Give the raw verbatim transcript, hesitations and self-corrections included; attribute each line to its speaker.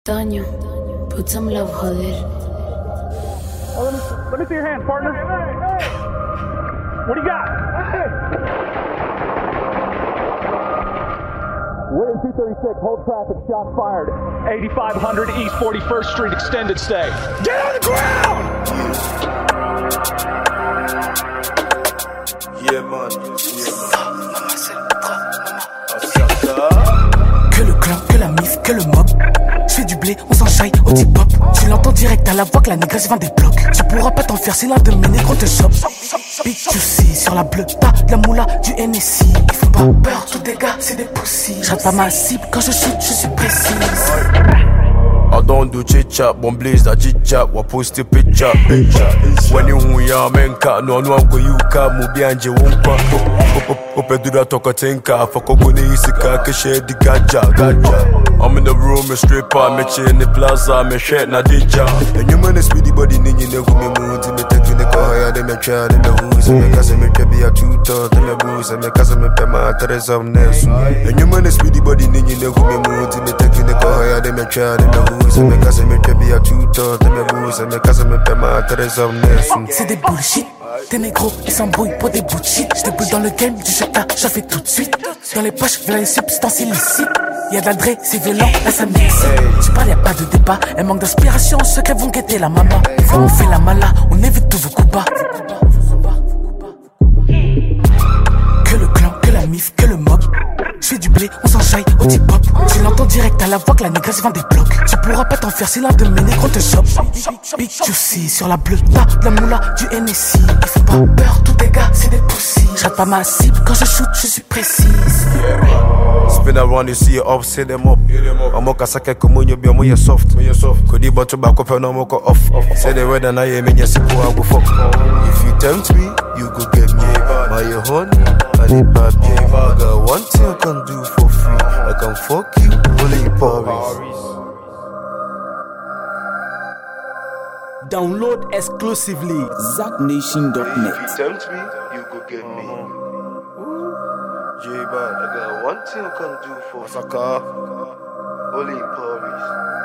Speaker 1: Daño, put some love, joder.
Speaker 2: Oh, let, me, let me see your hands, partner. What do you got? Win two thirty-six, hold traffic, shots fired. eighty-five hundred East forty-first Street, extended stay. Get on the ground!
Speaker 3: Yeah, man.
Speaker 4: Que le clan, que la mif, que le mob. J'fais du blé, on s'enchaille au tip-hop. Tu l'entends direct à la voix que la négresse vend des blocs. Tu pourras pas t'en faire si l'un de mes négros te chope. Big juicy, sur la bleue, t'as de la moula, du N S I. Ils font pas peur, tous des gars, c'est des poussies. J'rate pas ma cible, quand je shoot, je suis précis.
Speaker 3: I don't do chit chat, bon blaze that chit chat, wa post a picture. When you hu ya menka, no no go you ka mu bi anje wonka. Opedura toko tenka, foko go ne isika ke share the gaja gaja. I'm in the room, a stripper, me chill in the plaza, me shirt na dija. And you man is with the body, ni ni ne go me mood, me take you ne go higher, de me try, de me who's, me cause me be a tutor, de me booze, me cause me pe ma tres of nesu. And you man is with the body, ni ni ne go me mood, me take you ne go higher, de me try, de me who's, me cause me be a tutor, de me booze, me cause me pe ma tres of nesu.
Speaker 4: C'est des bullshit. Tes négros, ils s'embrouillent pour des bouts de shit. J'déboule dans le game, du chata, j'en fais tout de suite. Dans les poches, v'là les substances illicites. Y'a de la dré, c'est violent, là ça m'excite. Tu parles, y'a pas de débat, elle manque d'inspiration, ceux qui vont guetter la maman. On fait la mala, on évite tous vos coups bas. Que le clan, que la mif, que le mob. J'fais du blé, on s'enchaille au tip-hop. Tu l'entends direct à la voix que la négresse vend des blocs. Tu pourras pas t'en faire si l'un de mes négros te chope. Big juicy, sur la bleue, t'as de la moula, du N S I. Ils font pas peur, tous des gars, c'est des poussies. J'rate pas ma cible, quand je shoot, je suis précise.
Speaker 3: Spin around, you see it up, set them up. I'm okay, sake kumunyo be mo soft. Could you but to back up and I'm okay off. Say the word and I am in your sipo, I go fuck. If you tempt me, you go get me. Buy your honey, I need bad. I got one thing I can do for free. I can fuck you, only in Paris.
Speaker 5: Download exclusively zack nation dot net.
Speaker 3: If you tempt me, you go get me. J-Bad, I got one thing I can do for Saka, only in Paris.